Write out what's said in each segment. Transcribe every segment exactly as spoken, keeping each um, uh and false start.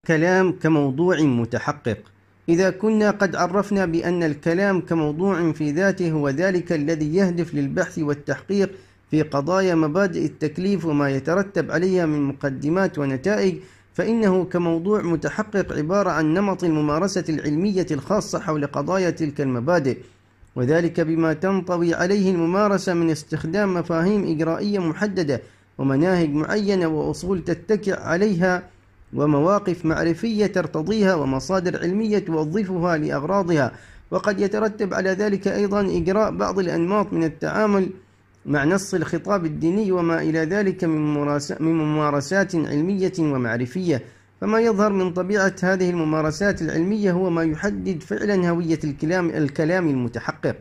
الكلام كموضوع متحقق. إذا كنا قد عرفنا بأن الكلام كموضوع في ذاته هو ذلك الذي يهدف للبحث والتحقيق في قضايا مبادئ التكليف وما يترتب عليها من مقدمات ونتائج، فإنه كموضوع متحقق عبارة عن نمط الممارسة العلمية الخاصة حول قضايا تلك المبادئ، وذلك بما تنطوي عليه الممارسة من استخدام مفاهيم إجرائية محددة ومناهج معينة وأصول تتكئ عليها ومواقف معرفية ترتضيها ومصادر علمية توظفها لأغراضها. وقد يترتب على ذلك أيضا إجراء بعض الأنماط من التعامل مع نص الخطاب الديني وما إلى ذلك من ممارسات علمية ومعرفية. فما يظهر من طبيعة هذه الممارسات العلمية هو ما يحدد فعلا هوية الكلام الكلام المتحقق،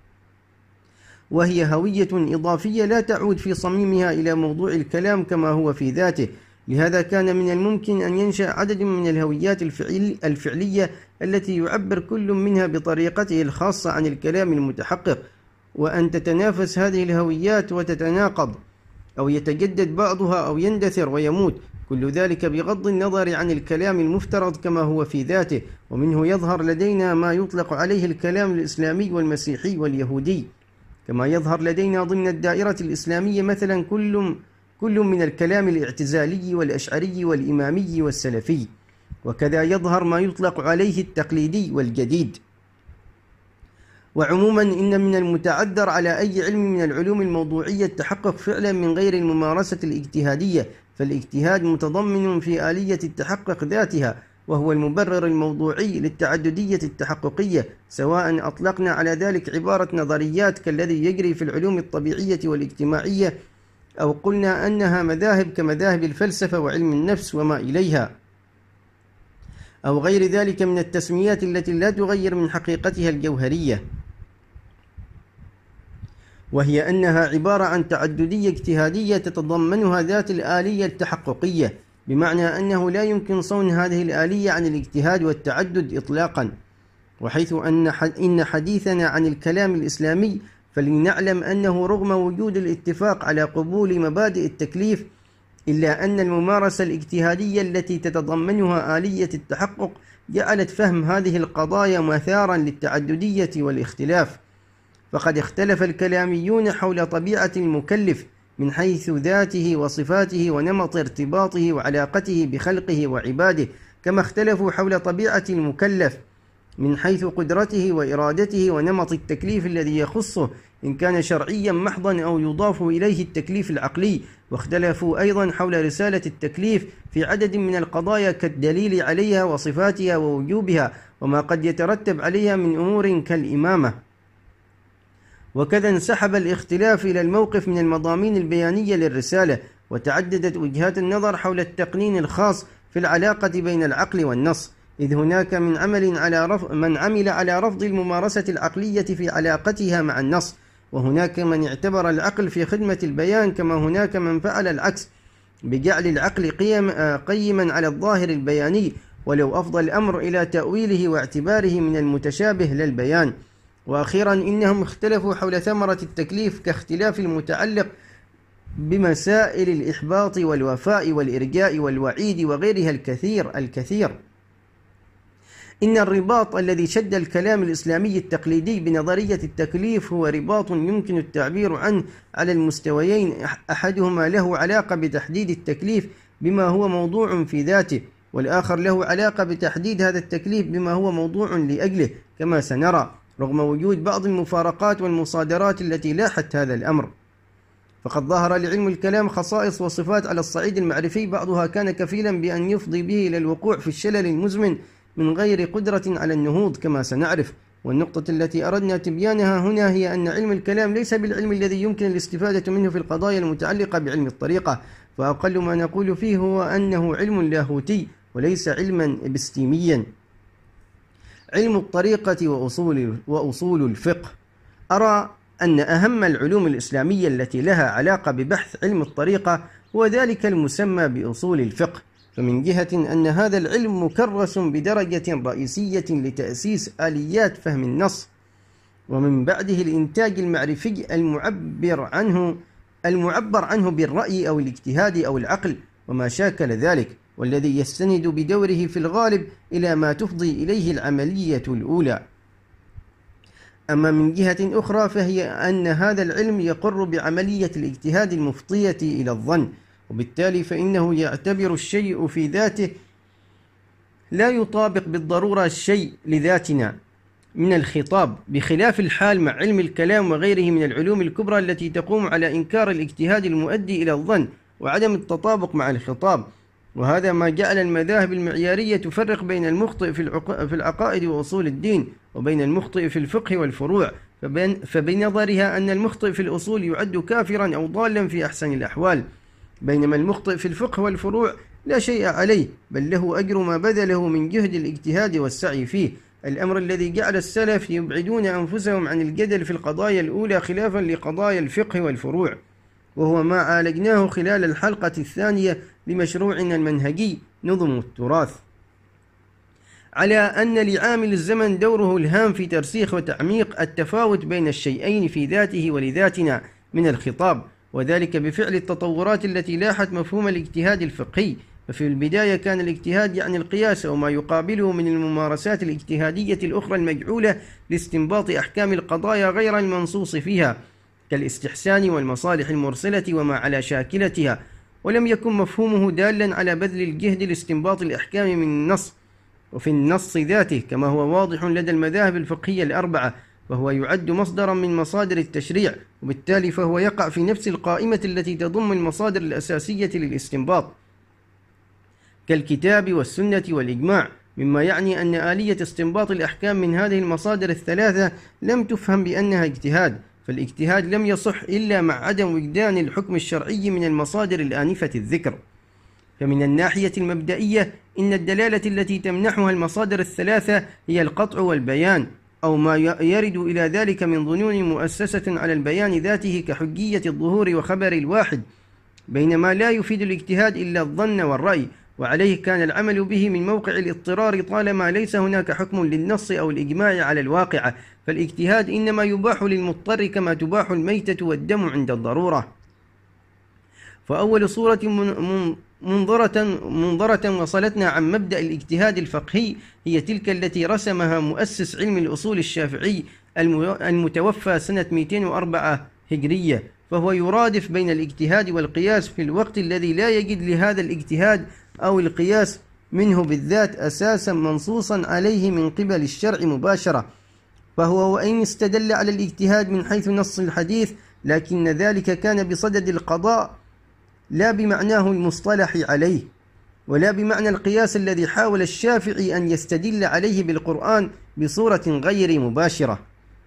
وهي هوية إضافية لا تعود في صميمها إلى موضوع الكلام كما هو في ذاته. لهذا كان من الممكن أن ينشأ عدد من الهويات الفعلية التي يعبر كل منها بطريقته الخاصة عن الكلام المتحقق، وأن تتنافس هذه الهويات وتتناقض أو يتجدد بعضها أو يندثر ويموت، كل ذلك بغض النظر عن الكلام المفترض كما هو في ذاته. ومنه يظهر لدينا ما يطلق عليه الكلام الإسلامي والمسيحي واليهودي، كما يظهر لدينا ضمن الدائرة الإسلامية مثلا كل كل من الكلام الاعتزالي والأشعري والإمامي والسلفي، وكذا يظهر ما يطلق عليه التقليدي والجديد. وعموما إن من المتعذر على أي علم من العلوم الموضوعية التحقق فعلا من غير الممارسة الاجتهادية، فالاجتهاد متضمن في آلية التحقق ذاتها، وهو المبرر الموضوعي للتعددية التحققية، سواء أطلقنا على ذلك عبارة نظريات كالذي يجري في العلوم الطبيعية والاجتماعية، أو قلنا أنها مذاهب كمذاهب الفلسفة وعلم النفس وما إليها، أو غير ذلك من التسميات التي لا تغير من حقيقتها الجوهرية، وهي أنها عبارة عن تعددية اجتهادية تتضمنها ذات الآلية التحققية، بمعنى أنه لا يمكن صون هذه الآلية عن الاجتهاد والتعدد إطلاقا. وحيث أن إن حديثنا عن الكلام الإسلامي فلنعلم أنه رغم وجود الاتفاق على قبول مبادئ التكليف، إلا أن الممارسة الاجتهادية التي تتضمنها آلية التحقق جعلت فهم هذه القضايا مثارا للتعددية والاختلاف. فقد اختلف الكلاميون حول طبيعة المكلف من حيث ذاته وصفاته ونمط ارتباطه وعلاقته بخلقه وعباده، كما اختلفوا حول طبيعة المكلف من حيث قدرته وإرادته ونمط التكليف الذي يخصه إن كان شرعيا محضا أو يضاف إليه التكليف العقلي. واختلفوا أيضا حول رسالة التكليف في عدد من القضايا كالدليل عليها وصفاتها ووجوبها وما قد يترتب عليها من أمور كالإمامة. وكذا انسحب الاختلاف إلى الموقف من المضامين البيانية للرسالة، وتعددت وجهات النظر حول التقنين الخاص في العلاقة بين العقل والنص، إذ هناك من عمل على رفض من عمل على رفض الممارسة العقلية في علاقتها مع النص، وهناك من اعتبر العقل في خدمة البيان، كما هناك من فعل العكس بجعل العقل قيم قيما على الظاهر البياني، ولو أفضى الأمر إلى تأويله واعتباره من المتشابه للبيان. وأخيرا إنهم اختلفوا حول ثمرة التكليف كاختلاف المتعلق بمسائل الإحباط والوفاء والإرجاء والوعيد وغيرها الكثير الكثير. إن الرباط الذي شد الكلام الإسلامي التقليدي بنظرية التكليف هو رباط يمكن التعبير عنه على المستويين، أحدهما له علاقة بتحديد التكليف بما هو موضوع في ذاته، والآخر له علاقة بتحديد هذا التكليف بما هو موضوع لأجله، كما سنرى، رغم وجود بعض المفارقات والمصادرات التي لاحت هذا الأمر. فقد ظهر لعلم الكلام خصائص وصفات على الصعيد المعرفي بعضها كان كفيلا بأن يفضي به إلى الوقوع في الشلل المزمن من غير قدرة على النهوض كما سنعرف. والنقطة التي أردنا تبيانها هنا هي أن علم الكلام ليس بالعلم الذي يمكن الاستفادة منه في القضايا المتعلقة بعلم الطريقة، فأقل ما نقول فيه هو أنه علم لاهوتي وليس علما إبستيميا. علم الطريقة وأصول, وأصول الفقه. أرى أن أهم العلوم الإسلامية التي لها علاقة ببحث علم الطريقة هو ذلك المسمى بأصول الفقه، فمن جهة أن هذا العلم مكرس بدرجة رئيسية لتأسيس آليات فهم النص، ومن بعده الإنتاج المعرفي المعبر عنه المعبر عنه بالرأي أو الاجتهاد أو العقل وما شاكل ذلك. والذي يستند بدوره في الغالب إلى ما تفضي إليه العملية الأولى. أما من جهة أخرى فهي أن هذا العلم يقر بعملية الاجتهاد المفضية إلى الظن، وبالتالي فإنه يعتبر الشيء في ذاته لا يطابق بالضرورة الشيء لذاتنا من الخطاب، بخلاف الحال مع علم الكلام وغيره من العلوم الكبرى التي تقوم على إنكار الاجتهاد المؤدي إلى الظن وعدم التطابق مع الخطاب. وهذا ما جعل المذاهب المعيارية تفرق بين المخطئ في العقائد وأصول الدين وبين المخطئ في الفقه والفروع، فبنظرها أن المخطئ في الأصول يعد كافرا أو ضالا في أحسن الأحوال، بينما المخطئ في الفقه والفروع لا شيء عليه، بل له أجر ما بذله من جهد الاجتهاد والسعي فيه، الأمر الذي جعل السلف يبعدون أنفسهم عن الجدل في القضايا الأولى خلافا لقضايا الفقه والفروع، وهو ما عالجناه خلال الحلقة الثانية لمشروعنا المنهجي نظم التراث. على أن لعامل الزمن دوره الهام في ترسيخ وتعميق التفاوت بين الشيئين في ذاته ولذاتنا من الخطاب، وذلك بفعل التطورات التي لاحت مفهوم الاجتهاد الفقهي. ففي البداية كان الاجتهاد يعني القياس وما يقابله من الممارسات الاجتهادية الأخرى المجعولة لاستنباط أحكام القضايا غير المنصوص فيها كالاستحسان والمصالح المرسلة وما على شاكلتها، ولم يكن مفهومه دالا على بذل الجهد لاستنباط الأحكام من النص وفي النص ذاته كما هو واضح لدى المذاهب الفقهية الأربعة، فهو يعد مصدرا من مصادر التشريع، وبالتالي فهو يقع في نفس القائمة التي تضم المصادر الأساسية للاستنباط كالكتاب والسنة والإجماع، مما يعني أن آلية استنباط الأحكام من هذه المصادر الثلاثة لم تفهم بأنها اجتهاد، فالاجتهاد لم يصح إلا مع عدم وجدان الحكم الشرعي من المصادر الآنفة الذكر. فمن الناحية المبدئية إن الدلالة التي تمنحها المصادر الثلاثة هي القطع والبيان أو ما يرد إلى ذلك من ظنون مؤسسة على البيان ذاته كحجية الظهور وخبر الواحد، بينما لا يفيد الاجتهاد إلا الظن والرأي، وعليه كان العمل به من موقع الاضطرار طالما ليس هناك حكم للنص أو الإجماع على الواقعة، فالاجتهاد إنما يباح للمضطر كما تباح الميتة والدم عند الضرورة. فأول صورة منظرة, منظرة وصلتنا عن مبدأ الاجتهاد الفقهي هي تلك التي رسمها مؤسس علم الأصول الشافعي المتوفى سنة مئتين وأربعة هجرية، فهو يرادف بين الاجتهاد والقياس في الوقت الذي لا يجد لهذا الاجتهاد أو القياس منه بالذات أساسا منصوصا عليه من قبل الشرع مباشرة، فهو وإن استدل على الاجتهاد من حيث نص الحديث لكن ذلك كان بصدد القضاء لا بمعناه المصطلح عليه، ولا بمعنى القياس الذي حاول الشافعي أن يستدل عليه بالقرآن بصورة غير مباشرة.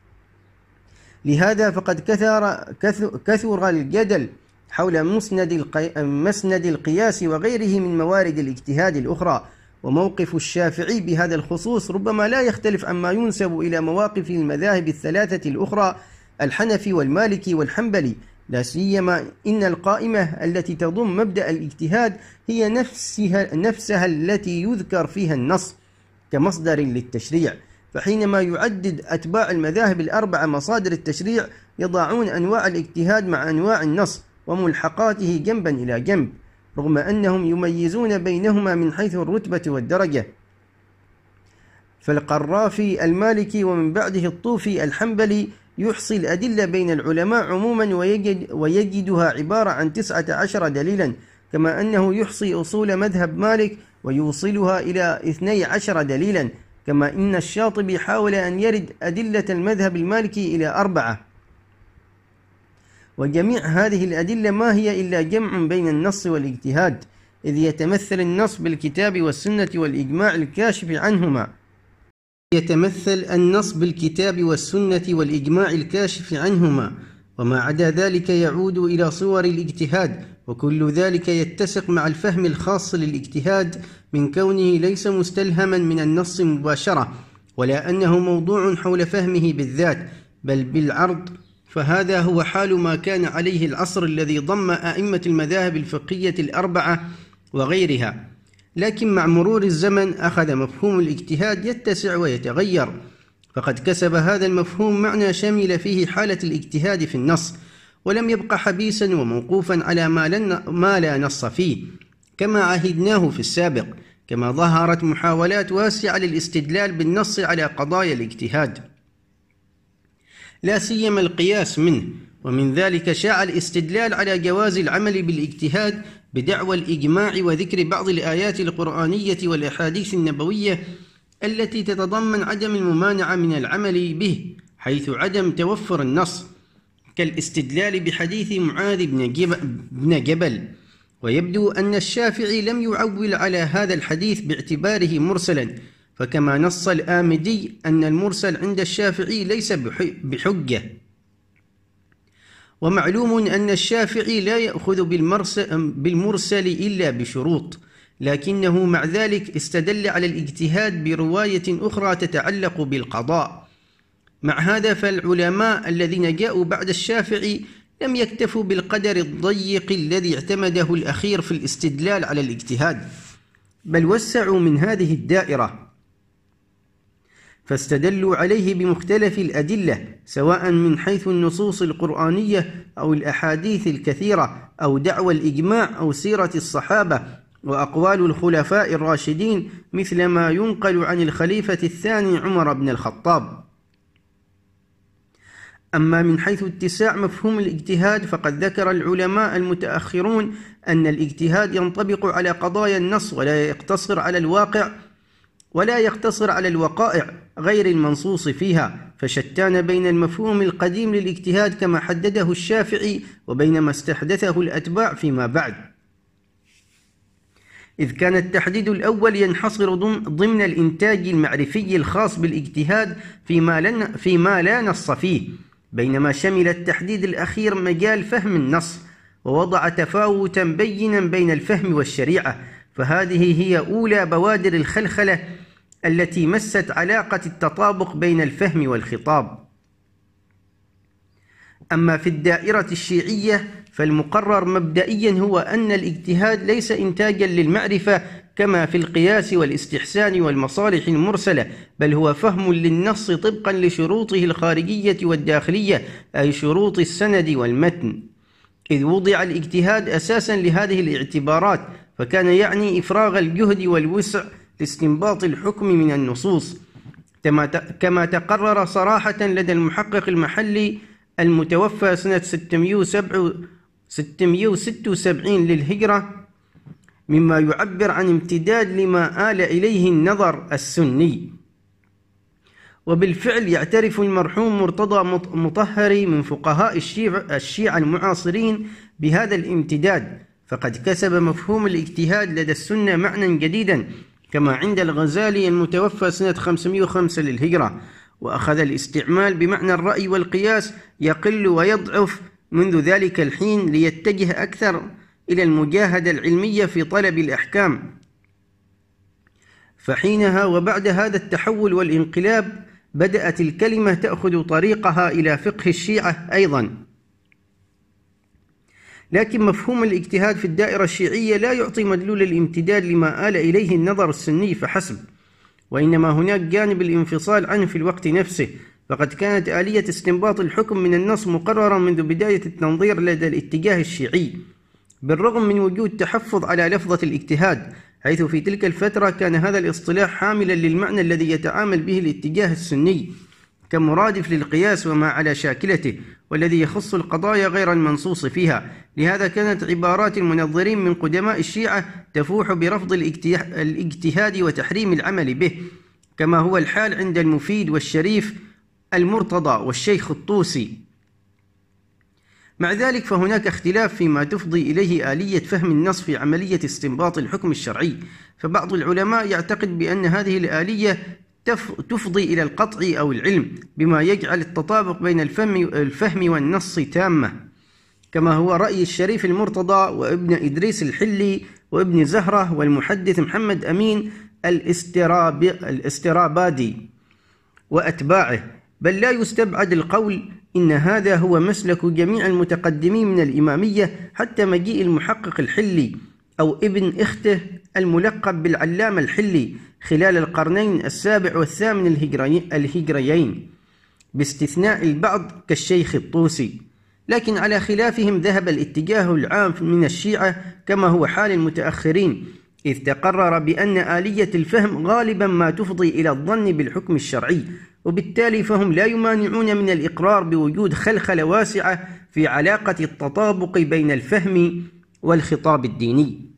لهذا فقد كثر, كثر الجدل حول مسند, القي... مسند القياس وغيره من موارد الاجتهاد الأخرى، وموقف الشافعي بهذا الخصوص ربما لا يختلف عما ينسب إلى مواقف المذاهب الثلاثة الأخرى الحنفي والمالكي والحنبلي، لا سيما إن القائمة التي تضم مبدأ الاجتهاد هي نفسها, نفسها التي يذكر فيها النص كمصدر للتشريع، فحينما يعدد أتباع المذاهب الأربعة مصادر التشريع يضعون أنواع الاجتهاد مع أنواع النص وملحقاته جنبا إلى جنب، رغم أنهم يميزون بينهما من حيث الرتبة والدرجة. فالقرافي المالكي ومن بعده الطوفي الحنبلي يحصي الأدلة بين العلماء عموما ويجد ويجدها عبارة عن تسعة عشر دليلا، كما أنه يحصي أصول مذهب مالك ويوصلها إلى اثني عشر دليلا، كما إن الشاطبي حاول أن يرد أدلة المذهب المالكي إلى أربعة. وجميع هذه الأدلة ما هي إلا جمع بين النص والاجتهاد، إذ يتمثل النص بالكتاب والسنة والإجماع الكاشف عنهما يتمثل النص بالكتاب والسنة والإجماع الكاشف عنهما، وما عدا ذلك يعود إلى صور الاجتهاد، وكل ذلك يتسق مع الفهم الخاص للاجتهاد من كونه ليس مستلهما من النص مباشرة، ولا أنه موضوع حول فهمه بالذات بل بالعرض، فهذا هو حال ما كان عليه العصر الذي ضم أئمة المذاهب الفقهية الأربعة وغيرها. لكن مع مرور الزمن أخذ مفهوم الاجتهاد يتسع ويتغير، فقد كسب هذا المفهوم معنى شمل فيه حالة الاجتهاد في النص، ولم يبق حبيسا وموقوفا على ما لا نص فيه، كما عهدناه في السابق، كما ظهرت محاولات واسعة للاستدلال بالنص على قضايا الاجتهاد، لا سيما القياس منه، ومن ذلك شاع الاستدلال على جواز العمل بالاجتهاد بدعوى الإجماع وذكر بعض الآيات القرآنية والأحاديث النبوية التي تتضمن عدم الممانعة من العمل به حيث عدم توفر النص، كالاستدلال بحديث معاذ بن جبل. ويبدو أن الشافعي لم يعول على هذا الحديث باعتباره مرسلا، فكما نص الآمدي أن المرسل عند الشافعي ليس بحجة. ومعلوم أن الشافعي لا يأخذ بالمرسل إلا بشروط، لكنه مع ذلك استدل على الاجتهاد برواية أخرى تتعلق بالقضاء. مع هذا فالعلماء الذين جاءوا بعد الشافعي لم يكتفوا بالقدر الضيق الذي اعتمده الأخير في الاستدلال على الاجتهاد، بل وسعوا من هذه الدائرة، فاستدلوا عليه بمختلف الأدلة سواء من حيث النصوص القرآنية أو الأحاديث الكثيرة أو دعوى الإجماع أو سيرة الصحابة وأقوال الخلفاء الراشدين، مثل ما ينقل عن الخليفة الثاني عمر بن الخطاب. أما من حيث اتساع مفهوم الاجتهاد فقد ذكر العلماء المتأخرون أن الاجتهاد ينطبق على قضايا النص ولا يقتصر على الواقع ولا يقتصر على الوقائع غير المنصوص فيها، فشتان بين المفهوم القديم للاجتهاد كما حدده الشافعي وبين ما استحدثه الأتباع فيما بعد، إذ كان التحديد الأول ينحصر ضمن الإنتاج المعرفي الخاص بالاجتهاد فيما, فيما لا نص فيه، بينما شمل التحديد الأخير مجال فهم النص ووضع تفاوتا بينا بين الفهم والشريعة، فهذه هي أولى بوادر الخلخلة التي مست علاقة التطابق بين الفهم والخطاب. أما في الدائرة الشيعية فالمقرر مبدئيا هو أن الاجتهاد ليس إنتاجا للمعرفة كما في القياس والاستحسان والمصالح المرسلة، بل هو فهم للنص طبقا لشروطه الخارجية والداخلية، أي شروط السند والمتن، إذ وضع الاجتهاد أساسا لهذه الاعتبارات، فكان يعني إفراغ الجهد والوسع لاستنباط الحكم من النصوص، كما تقرر صراحة لدى المحقق المحلي المتوفى سنة ستمئة وستة وسبعين للهجرة، مما يعبر عن امتداد لما آل إليه النظر السني. وبالفعل يعترف المرحوم مرتضى مطهري من فقهاء الشيعة المعاصرين بهذا الامتداد، فقد كسب مفهوم الاجتهاد لدى السنة معنى جديدا، كما عند الغزالي المتوفى سنة خمسمئة وخمسة للهجرة، وأخذ الاستعمال بمعنى الرأي والقياس يقل ويضعف منذ ذلك الحين ليتجه أكثر إلى المجاهدة العلمية في طلب الأحكام. فحينها وبعد هذا التحول والانقلاب بدأت الكلمة تأخذ طريقها إلى فقه الشيعة أيضا. لكن مفهوم الاجتهاد في الدائرة الشيعية لا يعطي مدلول الامتداد لما آل إليه النظر السني فحسب، وإنما هناك جانب الانفصال عنه في الوقت نفسه، فقد كانت آلية استنباط الحكم من النص مقررة منذ بداية التنظير لدى الاتجاه الشيعي، بالرغم من وجود تحفظ على لفظة الاجتهاد، حيث في تلك الفترة كان هذا الاصطلاح حاملا للمعنى الذي يتعامل به الاتجاه السني كمرادف للقياس وما على شاكلته، والذي يخص القضايا غير المنصوص فيها. لهذا كانت عبارات المنظرين من قدماء الشيعة تفوح برفض الاجتهاد وتحريم العمل به، كما هو الحال عند المفيد والشريف المرتضى والشيخ الطوسي. مع ذلك فهناك اختلاف فيما تفضي إليه آلية فهم النص في عملية استنباط الحكم الشرعي، فبعض العلماء يعتقد بأن هذه الآلية تفضي إلى القطع أو العلم، بما يجعل التطابق بين الفهم والنص تامة، كما هو رأي الشريف المرتضى وابن إدريس الحلي وابن زهرة والمحدث محمد أمين الاستراب الاسترابادي وأتباعه. بل لا يستبعد القول إن هذا هو مسلك جميع المتقدمين من الإمامية حتى مجيء المحقق الحلي أو ابن إخته الملقب بالعلامة الحلي خلال القرنين السابع والثامن الهجريين، باستثناء البعض كالشيخ الطوسي. لكن على خلافهم ذهب الاتجاه العام من الشيعة كما هو حال المتأخرين، إذ تقرر بأن آلية الفهم غالبا ما تفضي إلى الظن بالحكم الشرعي، وبالتالي فهم لا يمانعون من الإقرار بوجود خلخلة واسعة في علاقة التطابق بين الفهم والخطاب الديني.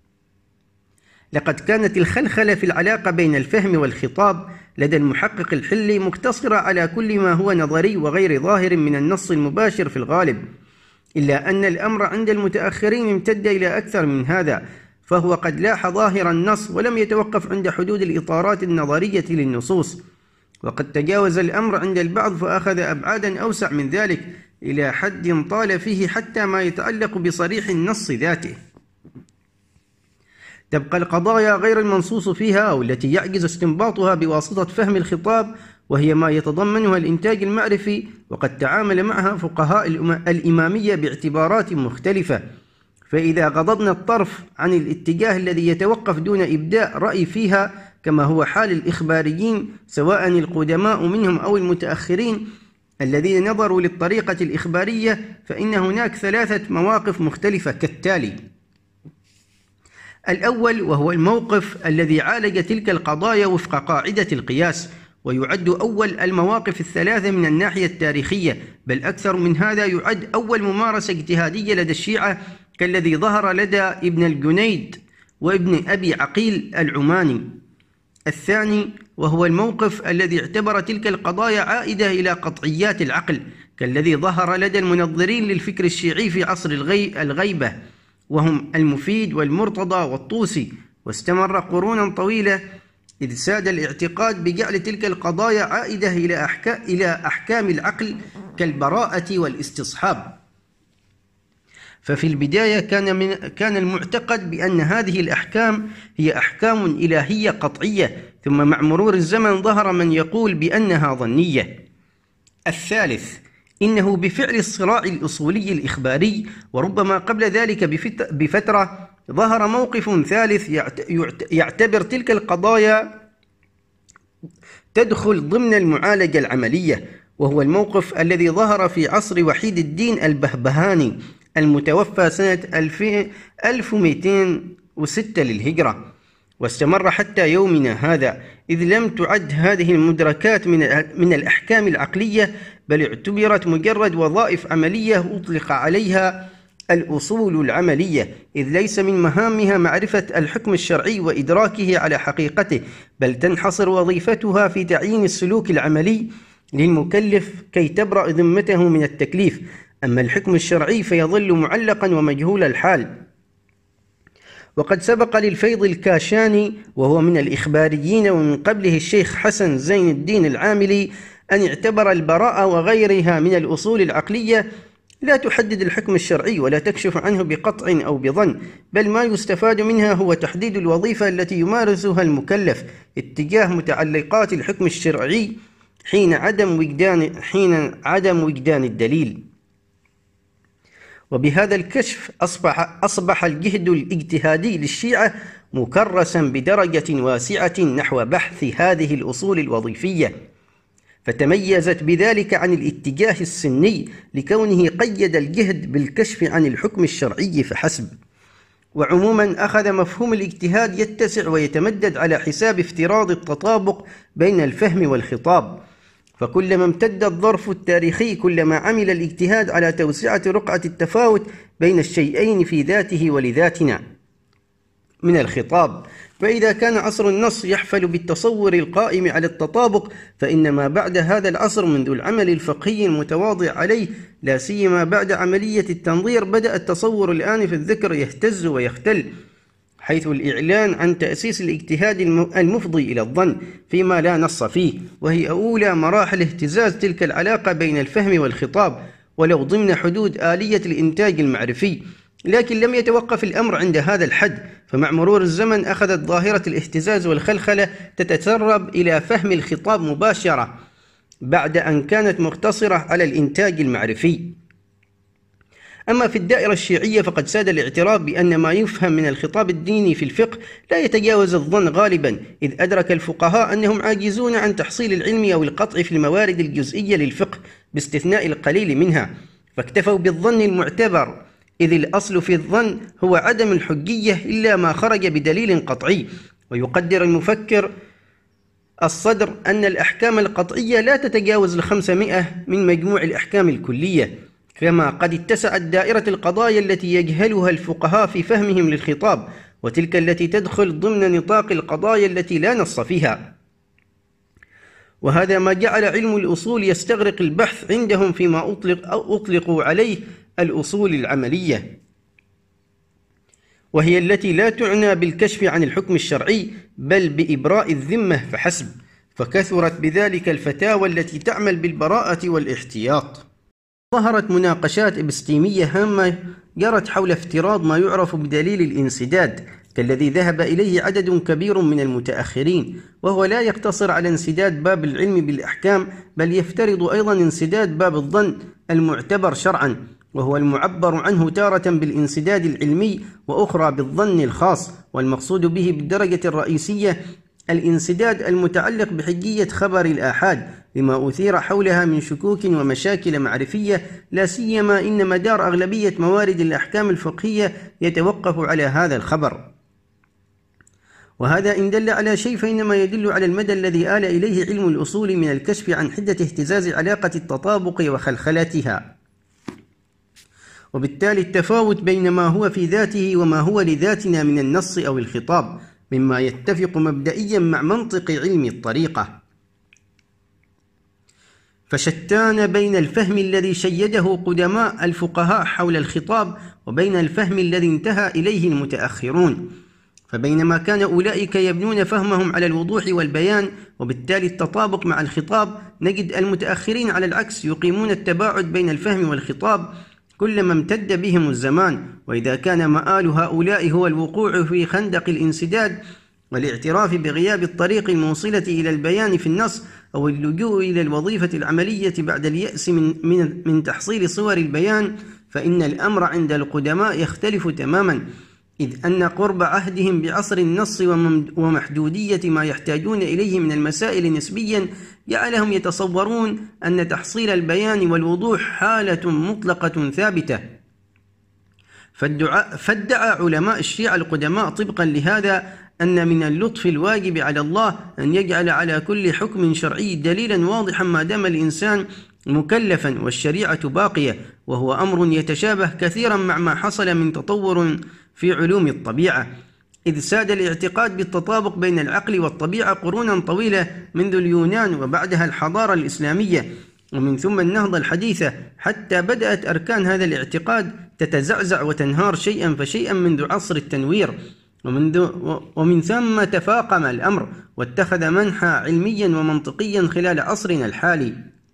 لقد كانت الخلخلة في العلاقة بين الفهم والخطاب لدى المحقق الحلي مقتصرة على كل ما هو نظري وغير ظاهر من النص المباشر في الغالب، إلا أن الأمر عند المتأخرين امتد إلى أكثر من هذا، فهو قد لاح ظاهر النص ولم يتوقف عند حدود الإطارات النظرية للنصوص، وقد تجاوز الأمر عند البعض فأخذ أبعادا أوسع من ذلك إلى حد طال فيه حتى ما يتعلق بصريح النص ذاته. تبقى القضايا غير المنصوص فيها أو التي يعجز استنباطها بواسطة فهم الخطاب، وهي ما يتضمنها الإنتاج المعرفي، وقد تعامل معها فقهاء الإمامية باعتبارات مختلفة. فإذا غضضنا الطرف عن الاتجاه الذي يتوقف دون إبداء رأي فيها كما هو حال الإخباريين سواء القدماء منهم أو المتأخرين الذين نظروا للطريقة الإخبارية، فإن هناك ثلاثة مواقف مختلفة كالتالي: الأول وهو الموقف الذي عالج تلك القضايا وفق قاعدة القياس، ويعد أول المواقف الثلاثة من الناحية التاريخية، بل أكثر من هذا يعد أول ممارسة اجتهادية لدى الشيعة كالذي ظهر لدى ابن الجنيد وابن أبي عقيل العماني. الثاني وهو الموقف الذي اعتبر تلك القضايا عائدة إلى قطعيات العقل كالذي ظهر لدى المنظرين للفكر الشيعي في عصر الغي الغيبة، وهم المفيد والمرتضى والطوسي، واستمر قرونا طويلة إذ ساد الاعتقاد بجعل تلك القضايا عائدة إلى أحكام, إلى أحكام العقل كالبراءة والاستصحاب. ففي البداية كان, من كان المعتقد بأن هذه الأحكام هي أحكام إلهية قطعية، ثم مع مرور الزمن ظهر من يقول بأنها ظنية. الثالث إنه بفعل الصراع الأصولي الإخباري وربما قبل ذلك بفترة ظهر موقف ثالث يعتبر تلك القضايا تدخل ضمن المعالجة العملية، وهو الموقف الذي ظهر في عصر وحيد الدين البهبهاني المتوفى سنة ألف ومئتين وستة للهجرة، واستمر حتى يومنا هذا، إذ لم تعد هذه المدركات من من الأحكام العقلية، بل اعتبرت مجرد وظائف عملية أطلق عليها الأصول العملية، إذ ليس من مهامها معرفة الحكم الشرعي وإدراكه على حقيقته، بل تنحصر وظيفتها في تعيين السلوك العملي للمكلف كي تبرأ ذمته من التكليف. أما الحكم الشرعي فيظل معلقا ومجهول الحال. وقد سبق للفيض الكاشاني وهو من الإخباريين ومن قبله الشيخ حسن زين الدين العاملي أن اعتبر البراءة وغيرها من الأصول العقلية لا تحدد الحكم الشرعي ولا تكشف عنه بقطع أو بظن، بل ما يستفاد منها هو تحديد الوظيفة التي يمارسها المكلف اتجاه متعلقات الحكم الشرعي حين عدم وجدان حين عدم وجدان الدليل. وبهذا الكشف أصبح, أصبح الجهد الاجتهادي للشيعة مكرسا بدرجة واسعة نحو بحث هذه الأصول الوظيفية، فتميزت بذلك عن الاتجاه السني لكونه قيد الجهد بالكشف عن الحكم الشرعي فحسب. وعموما أخذ مفهوم الاجتهاد يتسع ويتمدد على حساب افتراض التطابق بين الفهم والخطاب، فكلما امتد الظرف التاريخي كلما عمل الاجتهاد على توسعة رقعة التفاوت بين الشيئين في ذاته ولذاتنا من الخطاب. فإذا كان عصر النص يحفل بالتصور القائم على التطابق، فإن ما بعد هذا العصر منذ العمل الفقهي المتواضع عليه لا سيما بعد عملية التنظير بدأ التصور الآن في الذكر يهتز ويختل، حيث الإعلان عن تأسيس الاجتهاد المفضي إلى الظن فيما لا نص فيه، وهي أولى مراحل اهتزاز تلك العلاقة بين الفهم والخطاب ولو ضمن حدود آلية الإنتاج المعرفي. لكن لم يتوقف الأمر عند هذا الحد، فمع مرور الزمن أخذت ظاهرة الاهتزاز والخلخلة تتسرب إلى فهم الخطاب مباشرة بعد أن كانت مقتصرة على الإنتاج المعرفي. أما في الدائرة الشيعية فقد ساد الاعتراف بأن ما يفهم من الخطاب الديني في الفقه لا يتجاوز الظن غالبا، إذ أدرك الفقهاء أنهم عاجزون عن تحصيل العلم أو القطع في الموارد الجزئية للفقه باستثناء القليل منها، فاكتفوا بالظن المعتبر، إذ الأصل في الظن هو عدم الحجية إلا ما خرج بدليل قطعي. ويقدر المفكر الصدر أن الأحكام القطعية لا تتجاوز الخمسمائة من مجموع الأحكام الكلية، كما قد اتسعت دائرة القضايا التي يجهلها الفقهاء في فهمهم للخطاب، وتلك التي تدخل ضمن نطاق القضايا التي لا نص فيها. وهذا ما جعل علم الأصول يستغرق البحث عندهم فيما أطلق أو أطلقوا عليه الأصول العملية، وهي التي لا تعنى بالكشف عن الحكم الشرعي بل بإبراء الذمة فحسب، فكثرت بذلك الفتاوى التي تعمل بالبراءة والاحتياط. ظهرت مناقشات إبستيمية هامة جرت حول افتراض ما يعرف بدليل الانسداد، كالذي ذهب إليه عدد كبير من المتأخرين، وهو لا يقتصر على انسداد باب العلم بالأحكام، بل يفترض أيضا انسداد باب الظن المعتبر شرعا، وهو المعبر عنه تارة بالانسداد العلمي وأخرى بالظن الخاص، والمقصود به بالدرجة الرئيسية الانسداد المتعلق بحجية خبر الآحاد لما أثير حولها من شكوك ومشاكل معرفية، لا سيما إن مدار أغلبية موارد الأحكام الفقهية يتوقف على هذا الخبر. وهذا إن دل على شيء فإنما يدل على المدى الذي آل إليه علم الأصول من الكشف عن حدة اهتزاز علاقة التطابق وخلخلتها، وبالتالي التفاوت بين ما هو في ذاته وما هو لذاتنا من النص أو الخطاب، مما يتفق مبدئيا مع منطق علم الطريقة. فشتان بين الفهم الذي شيده قدماء الفقهاء حول الخطاب وبين الفهم الذي انتهى إليه المتأخرون. فبينما كان أولئك يبنون فهمهم على الوضوح والبيان وبالتالي التطابق مع الخطاب، نجد المتأخرين على العكس يقيمون التباعد بين الفهم والخطاب كلما امتد بهم الزمان. وإذا كان مآل هؤلاء هو الوقوع في خندق الانسداد والاعتراف بغياب الطريق الموصلة إلى البيان في النص، أو اللجوء إلى الوظيفة العملية بعد اليأس من, من, من تحصيل صور البيان، فإن الأمر عند القدماء يختلف تماما، إذ أن قرب عهدهم بعصر النص ومحدودية ما يحتاجون إليه من المسائل نسبيا جعلهم يتصورون أن تحصيل البيان والوضوح حالة مطلقة ثابتة. فادعى علماء الشيعة القدماء طبقا لهذا أن من اللطف الواجب على الله أن يجعل على كل حكم شرعي دليلا واضحا ما دام الإنسان مكلفا والشريعة باقية، وهو أمر يتشابه كثيرا مع ما حصل من تطور في علوم الطبيعة، إذ ساد الاعتقاد بالتطابق بين العقل والطبيعة قرونا طويلة منذ اليونان وبعدها الحضارة الإسلامية ومن ثم النهضة الحديثة، حتى بدأت أركان هذا الاعتقاد تتزعزع وتنهار شيئا فشيئا منذ عصر التنوير، ومنذ ومن ثم تفاقم الأمر واتخذ منحى علميا ومنطقيا خلال عصرنا الحالي.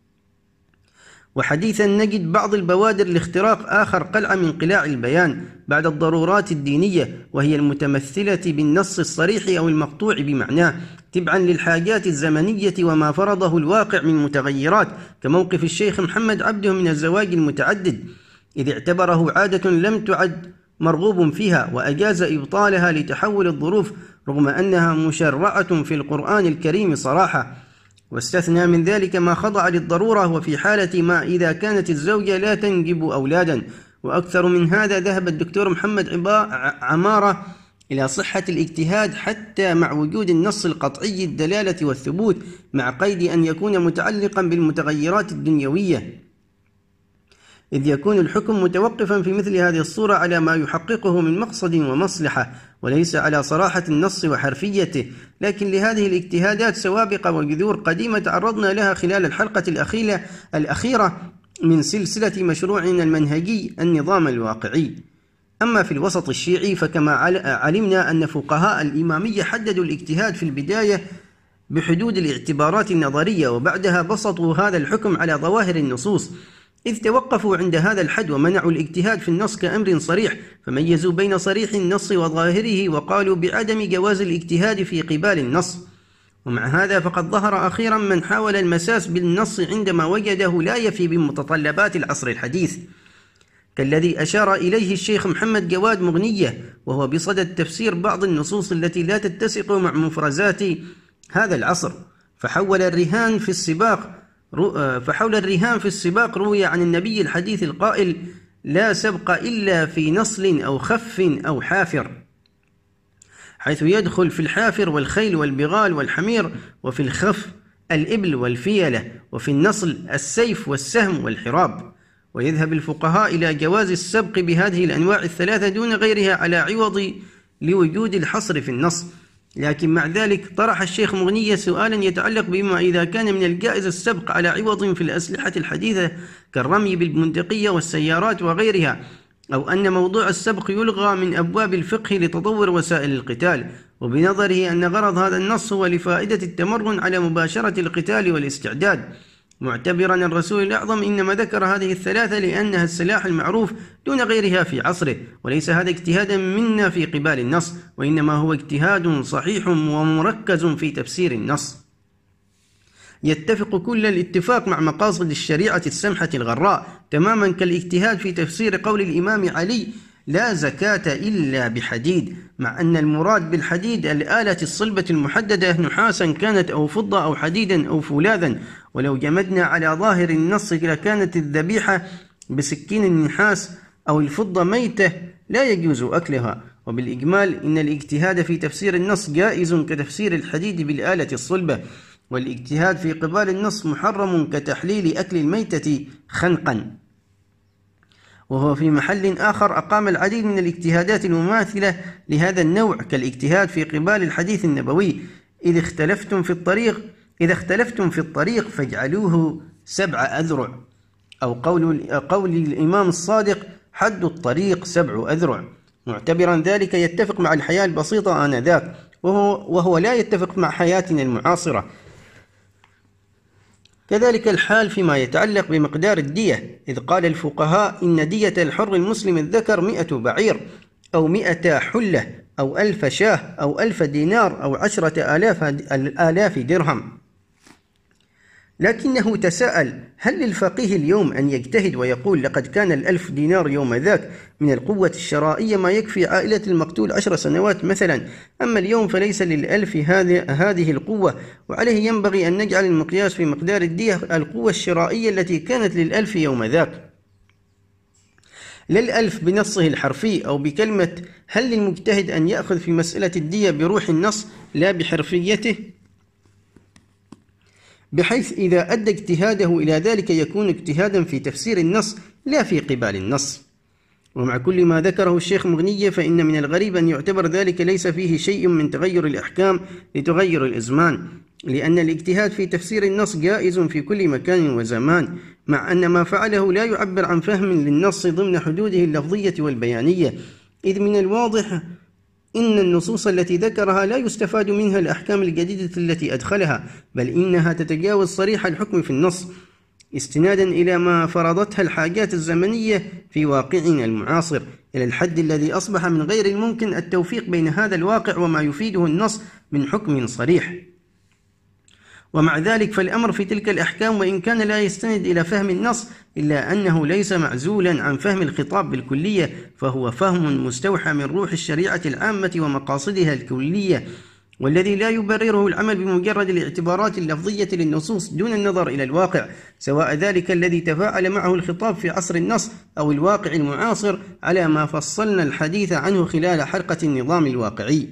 وحديثا نجد بعض البوادر لاختراق آخر قلعة من قلاع البيان بعد الضرورات الدينية، وهي المتمثلة بالنص الصريح أو المقطوع بمعناه تبعا للحاجات الزمنية وما فرضه الواقع من متغيرات، كموقف الشيخ محمد عبده من الزواج المتعدد، إذ اعتبره عادة لم تعد مرغوب فيها وأجاز إبطالها لتحول الظروف رغم أنها مشرعة في القرآن الكريم صراحة، واستثنى من ذلك ما خضع للضرورة وفي حالة ما إذا كانت الزوجة لا تنجب أولادا. وأكثر من هذا ذهب الدكتور محمد عمارة إلى صحة الاجتهاد حتى مع وجود النص القطعي الدلالة والثبوت، مع قيد أن يكون متعلقا بالمتغيرات الدنيوية، إذ يكون الحكم متوقفا في مثل هذه الصورة على ما يحققه من مقصد ومصلحة وليس على صراحة النص وحرفيته. لكن لهذه الاجتهادات سوابق وجذور قديمة تعرضنا لها خلال الحلقة الأخيرة الأخيرة من سلسلة مشروعنا المنهجي النظام الواقعي. أما في الوسط الشيعي فكما علمنا أن فقهاء الإمامية حددوا الاجتهاد في البداية بحدود الاعتبارات النظرية، وبعدها بسطوا هذا الحكم على ظواهر النصوص، إذ توقفوا عند هذا الحد ومنعوا الاجتهاد في النص كأمر صريح، فميزوا بين صريح النص وظاهره وقالوا بعدم جواز الاجتهاد في قبال النص. ومع هذا فقد ظهر أخيرا من حاول المساس بالنص عندما وجده لا يفي بمتطلبات العصر الحديث، كالذي أشار إليه الشيخ محمد جواد مغنية، وهو بصدد تفسير بعض النصوص التي لا تتسق مع مفرزات هذا العصر، فحول الرهان في السباق فحول الرهان في السباق روي عن النبي الحديث القائل: لا سبق إلا في نصل أو خف أو حافر، حيث يدخل في الحافر والخيل والبغال والحمير، وفي الخف الإبل والفيلة، وفي النصل السيف والسهم والحراب. ويذهب الفقهاء إلى جواز السبق بهذه الأنواع الثلاثة دون غيرها على عوض لوجود الحصر في النص. لكن مع ذلك طرح الشيخ مغنية سؤالا يتعلق بما إذا كان من الجائز السبق على عوض في الأسلحة الحديثة كالرمي بالبندقية والسيارات وغيرها، أو أن موضوع السبق يلغى من أبواب الفقه لتطور وسائل القتال، وبنظره أن غرض هذا النص هو لفائدة التمرن على مباشرة القتال والاستعداد، معتبرا الرسول الأعظم إنما ذكر هذه الثلاثة لأنها السلاح المعروف دون غيرها في عصره، وليس هذا اجتهادا منا في قبال النص، وإنما هو اجتهاد صحيح ومركز في تفسير النص، يتفق كل الاتفاق مع مقاصد الشريعة السمحة الغراء، تماما كالاجتهاد في تفسير قول الإمام علي: لا زكاة إلا بحديد، مع أن المراد بالحديد الآلة الصلبة المحددة نحاسا كانت أو فضة أو حديدا أو فولاذا، ولو جمدنا على ظاهر النص لكانت الذبيحة بسكين النحاس أو الفضة ميتة لا يجوز أكلها. وبالإجمال إن الاجتهاد في تفسير النص جائز كتفسير الحديد بالآلة الصلبة، والاجتهاد في قبال النص محرم كتحليل أكل الميتة خنقا. وهو في محل آخر أقام العديد من الاجتهادات المماثلة لهذا النوع كالاجتهاد في قبال الحديث النبوي: إذا اختلفتم في الطريق إذا اختلفتم في الطريق فاجعلوه سبع أذرع، أو قول قول الإمام الصادق: حد الطريق سبع أذرع، معتبرا ذلك يتفق مع الحياة البسيطة آنذاك، وهو, وهو لا يتفق مع حياتنا المعاصرة. كذلك الحال فيما يتعلق بمقدار الدية، إذ قال الفقهاء إن دية الحر المسلم الذكر مئة بعير أو مئة حلة أو ألف شاه أو ألف دينار أو عشرة آلاف, آلاف درهم. لكنه تساءل: هل للفقيه اليوم أن يجتهد ويقول لقد كان الألف دينار يوم ذاك من القوة الشرائية ما يكفي عائلة المقتول عشر سنوات مثلا، أما اليوم فليس للألف هذه القوة، وعليه ينبغي أن نجعل المقياس في مقدار الدية القوة الشرائية التي كانت للألف يوم ذاك، لا الألف بنصه الحرفي أو بكلمة. هل للمجتهد أن يأخذ في مسألة الدية بروح النص لا بحرفيته، بحيث إذا أدى اجتهاده إلى ذلك يكون اجتهادا في تفسير النص لا في قبال النص؟ ومع كل ما ذكره الشيخ مغنية فإن من الغريب أن يعتبر ذلك ليس فيه شيء من تغير الأحكام لتغير الأزمان، لأن الاجتهاد في تفسير النص جائز في كل مكان وزمان، مع أن ما فعله لا يعبر عن فهم للنص ضمن حدوده اللفظية والبيانية، إذ من الواضح إن النصوص التي ذكرها لا يستفاد منها الأحكام الجديدة التي أدخلها، بل إنها تتجاوز صريح الحكم في النص استنادا إلى ما فرضتها الحاجات الزمنية في واقعنا المعاصر، إلى الحد الذي أصبح من غير الممكن التوفيق بين هذا الواقع وما يفيده النص من حكم صريح. ومع ذلك فالأمر في تلك الأحكام وإن كان لا يستند إلى فهم النص إلا أنه ليس معزولا عن فهم الخطاب بالكلية، فهو فهم مستوحى من روح الشريعة العامة ومقاصدها الكلية، والذي لا يبرره العمل بمجرد الاعتبارات اللفظية للنصوص دون النظر إلى الواقع، سواء ذلك الذي تفاعل معه الخطاب في عصر النص أو الواقع المعاصر، على ما فصلنا الحديث عنه خلال حلقة النظام الواقعي.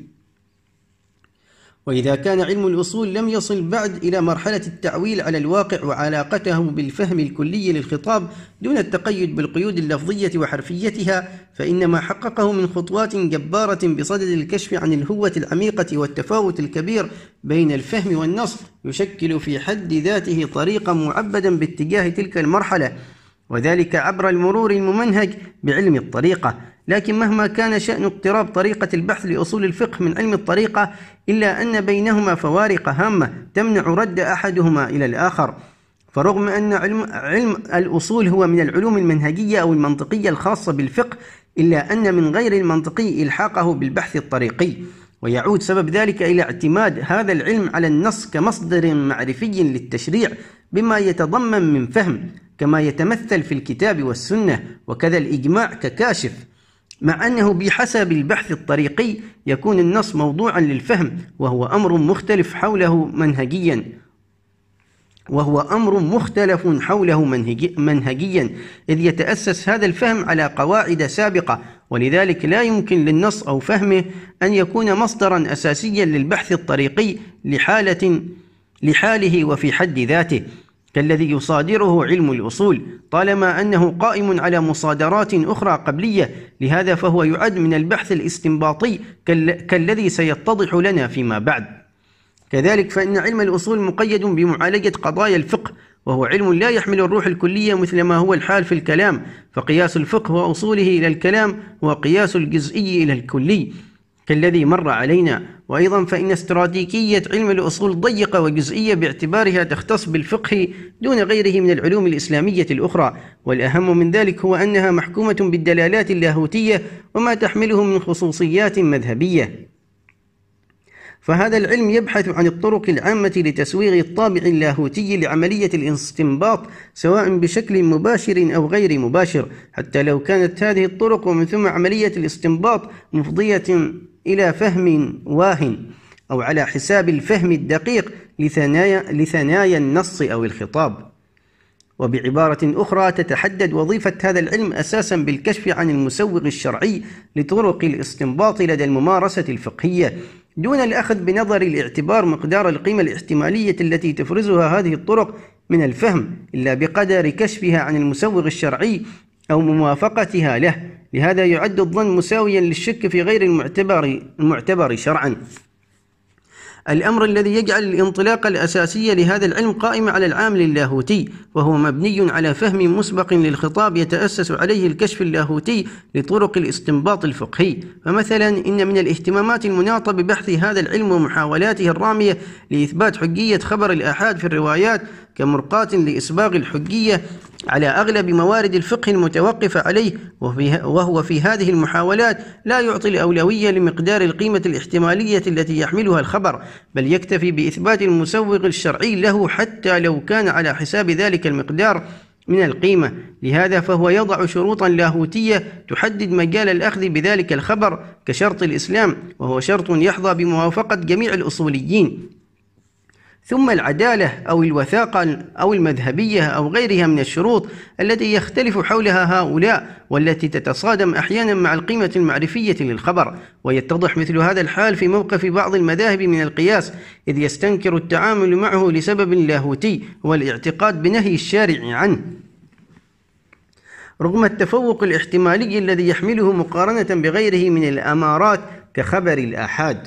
وإذا كان علم الأصول لم يصل بعد إلى مرحلة التعويل على الواقع وعلاقته بالفهم الكلي للخطاب دون التقيد بالقيود اللفظية وحرفيتها، فإن ما حققه من خطوات جبارة بصدد الكشف عن الهوة العميقة والتفاوت الكبير بين الفهم والنص يشكل في حد ذاته طريقا معبدا باتجاه تلك المرحلة، وذلك عبر المرور الممنهج بعلم الطريقة. لكن مهما كان شأن اقتراب طريقة البحث لأصول الفقه من علم الطريقة إلا أن بينهما فوارق هامة تمنع رد أحدهما إلى الآخر، فرغم أن علم, علم الأصول هو من العلوم المنهجية أو المنطقية الخاصة بالفقه، إلا أن من غير المنطقي إلحاقه بالبحث الطريقي، ويعود سبب ذلك إلى اعتماد هذا العلم على النص كمصدر معرفي للتشريع بما يتضمن من فهم، كما يتمثل في الكتاب والسنة، وكذا الإجماع ككاشف، مع أنه بحسب البحث الطريقي يكون النص موضوعا للفهم، وهو أمر مختلف حوله منهجيا. وهو أمر مختلف حوله منهجيا، إذ يتأسس هذا الفهم على قواعد سابقة، ولذلك لا يمكن للنص أو فهمه أن يكون مصدرا أساسيا للبحث الطريقي لحالة لحاله وفي حد ذاته، كالذي يصادره علم الأصول، طالما أنه قائم على مصادرات أخرى قبلية. لهذا فهو يعد من البحث الاستنباطي كالذي سيتضح لنا فيما بعد. كذلك فإن علم الأصول مقيد بمعالجة قضايا الفقه، وهو علم لا يحمل الروح الكلية مثل ما هو الحال في الكلام، فقياس الفقه وأصوله إلى الكلام هو قياس الجزئي إلى الكلي كالذي مر علينا. وأيضا فإن استراتيجية علم الأصول ضيقة وجزئية باعتبارها تختص بالفقه دون غيره من العلوم الإسلامية الأخرى، والأهم من ذلك هو أنها محكومة بالدلالات اللاهوتية وما تحمله من خصوصيات مذهبية. فهذا العلم يبحث عن الطرق العامة لتسويغ الطابع اللاهوتي لعملية الاستنباط، سواء بشكل مباشر أو غير مباشر، حتى لو كانت هذه الطرق ومن ثم عملية الاستنباط مفضية إلى فهم واهٍ أو على حساب الفهم الدقيق لثنايا, لثنايا النص أو الخطاب. وبعبارة أخرى تتحدد وظيفة هذا العلم أساسا بالكشف عن المسوغ الشرعي لطرق الاستنباط لدى الممارسة الفقهية، دون الأخذ بنظر الاعتبار مقدار القيمة الاحتمالية التي تفرزها هذه الطرق من الفهم، إلا بقدر كشفها عن المسوغ الشرعي أو موافقتها له. لهذا يعد الظن مساويا للشك في غير المعتبر, المعتبر شرعا. الأمر الذي يجعل الانطلاق الأساسي لهذا العلم قائم على العامل اللاهوتي، وهو مبني على فهم مسبق للخطاب يتأسس عليه الكشف اللاهوتي لطرق الاستنباط الفقهي. فمثلا إن من الاهتمامات المناطة ببحث هذا العلم ومحاولاته الرامية لإثبات حجية خبر الآحاد في الروايات كمرقاة لإسباغ الحجية على أغلب موارد الفقه المتوقفة عليه، وهو في هذه المحاولات لا يعطي الأولوية لمقدار القيمة الاحتمالية التي يحملها الخبر، بل يكتفي بإثبات المسوغ الشرعي له حتى لو كان على حساب ذلك المقدار من القيمة. لهذا فهو يضع شروطا لاهوتية تحدد مجال الأخذ بذلك الخبر كشرط الإسلام، وهو شرط يحظى بموافقة جميع الأصوليين. ثم العدالة أو الوثاقة أو المذهبية أو غيرها من الشروط التي يختلف حولها هؤلاء، والتي تتصادم أحيانا مع القيمة المعرفية للخبر. ويتضح مثل هذا الحال في موقف بعض المذاهب من القياس، إذ يستنكر التعامل معه لسبب لاهوتي هو الاعتقاد بنهي الشارع عنه، رغم التفوق الاحتمالي الذي يحمله مقارنة بغيره من الأمارات كخبر الآحاد.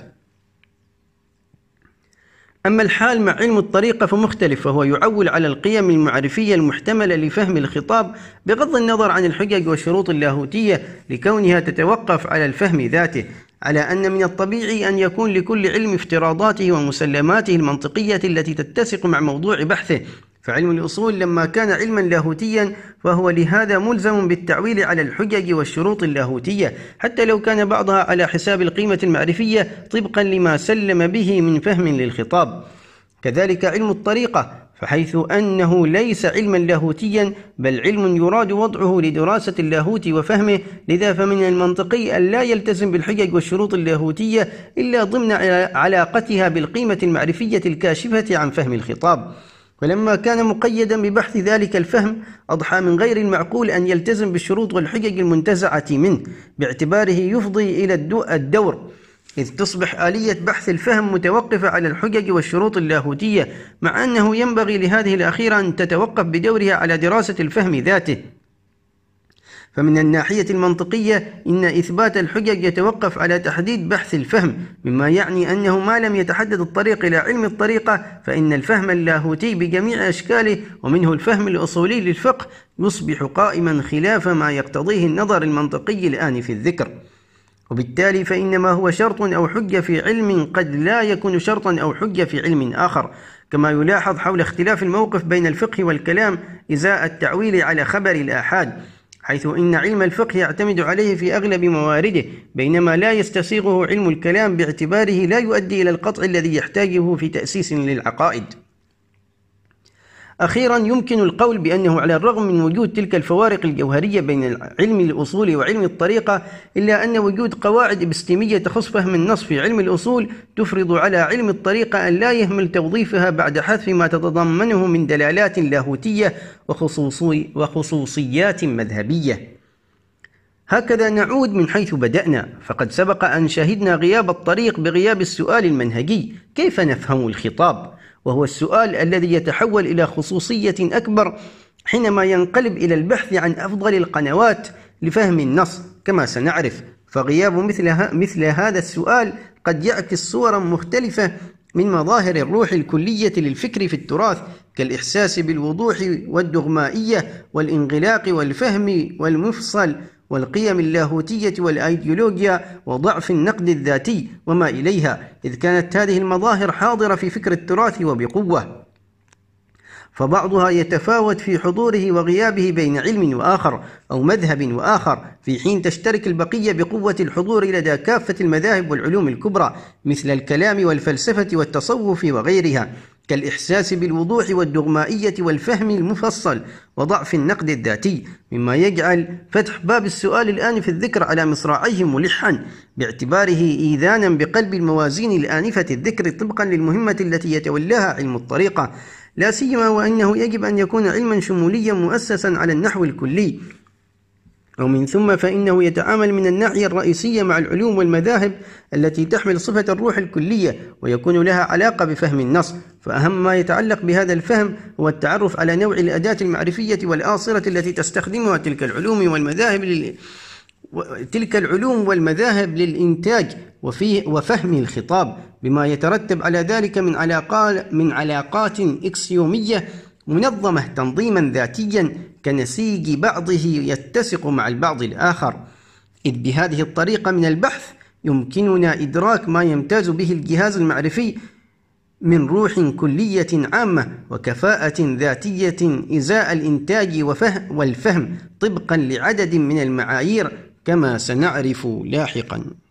أما الحال مع علم الطريقة فمختلف، فهو يعول على القيم المعرفية المحتملة لفهم الخطاب بغض النظر عن الحجج والشروط اللاهوتية، لكونها تتوقف على الفهم ذاته، على أن من الطبيعي أن يكون لكل علم افتراضاته ومسلماته المنطقية التي تتسق مع موضوع بحثه. فعلم الأصول لما كان علما لاهوتيا فهو لهذا ملزم بالتعويل على الحجج والشروط اللاهوتية، حتى لو كان بعضها على حساب القيمة المعرفية طبقا لما سلم به من فهم للخطاب. كذلك علم الطريقة، فحيث أنه ليس علما لاهوتيا بل علم يراد وضعه لدراسة اللاهوت وفهمه، لذا فمن المنطقي أن لا يلتزم بالحجج والشروط اللاهوتية إلا ضمن علاقتها بالقيمة المعرفية الكاشفة عن فهم الخطاب. ولما كان مقيدا ببحث ذلك الفهم أضحى من غير المعقول أن يلتزم بالشروط والحجج المنتزعة منه، باعتباره يفضي إلى الدور، إذ تصبح آلية بحث الفهم متوقفة على الحجج والشروط اللاهوتية، مع أنه ينبغي لهذه الأخيرة أن تتوقف بدورها على دراسة الفهم ذاته. فمن الناحية المنطقية إن إثبات الحجج يتوقف على تحديد بحث الفهم، مما يعني أنه ما لم يتحدد الطريق إلى علم الطريقة فإن الفهم اللاهوتي بجميع أشكاله ومنه الفهم الأصولي للفقه يصبح قائما خلاف ما يقتضيه النظر المنطقي الآن في الذكر. وبالتالي فإن ما هو شرط أو حجة في علم قد لا يكون شرطا أو حجة في علم آخر، كما يلاحظ حول اختلاف الموقف بين الفقه والكلام إزاء التعويل على خبر الآحاد، حيث إن علم الفقه يعتمد عليه في أغلب موارده، بينما لا يستسيغه علم الكلام باعتباره لا يؤدي إلى القطع الذي يحتاجه في تأسيس للعقائد. أخيرا، يمكن القول بأنه على الرغم من وجود تلك الفوارق الجوهرية بين علم الأصول وعلم الطريقة، إلا أن وجود قواعد إبستيمية تخص فهم النص في علم الأصول تفرض على علم الطريقة أن لا يهمل توظيفها بعد حذف ما تتضمنه من دلالات لاهوتية وخصوصي وخصوصيات مذهبية. هكذا نعود من حيث بدأنا، فقد سبق أن شهدنا غياب الطريق بغياب السؤال المنهجي: كيف نفهم الخطاب؟ وهو السؤال الذي يتحول إلى خصوصية أكبر حينما ينقلب إلى البحث عن أفضل القنوات لفهم النص كما سنعرف. فغياب مثل, مثل هذا السؤال قد يعكس صورا مختلفة من مظاهر الروح الكلية للفكر في التراث، كالإحساس بالوضوح والدغمائية والانغلاق والفهم والمفصل والقيم اللاهوتية والأيديولوجيا وضعف النقد الذاتي وما إليها، إذ كانت هذه المظاهر حاضرة في فكر التراث وبقوة، فبعضها يتفاوت في حضوره وغيابه بين علم وآخر أو مذهب وآخر، في حين تشترك البقية بقوة الحضور لدى كافة المذاهب والعلوم الكبرى مثل الكلام والفلسفة والتصوف وغيرها، كالإحساس بالوضوح والدغمائية والفهم المفصل وضعف النقد الذاتي، مما يجعل فتح باب السؤال الآن في الذكر على مصراعيه ملحا، باعتباره إيذانا بقلب الموازين الآنفة الذكر طبقا للمهمة التي يتولاها علم الطريقة، لا سيما وأنه يجب أن يكون علما شموليا مؤسسا على النحو الكلي، ومن ثم فإنه يتعامل من الناحية الرئيسية مع العلوم والمذاهب التي تحمل صفة الروح الكلية ويكون لها علاقة بفهم النص. فأهم ما يتعلق بهذا الفهم هو التعرف على نوع الأداة المعرفية والآصرة التي تستخدمها تلك العلوم والمذاهب لل... تلك العلوم والمذاهب للإنتاج وفيه وفهم الخطاب، بما يترتب على ذلك من علاقات من علاقات إكسيومية منظمة تنظيما ذاتيا كنسيج بعضه يتسق مع البعض الآخر، إذ بهذه الطريقة من البحث يمكننا إدراك ما يمتاز به الجهاز المعرفي من روح كلية عامة وكفاءة ذاتية إزاء الإنتاج والفهم طبقا لعدد من المعايير كما سنعرف لاحقا.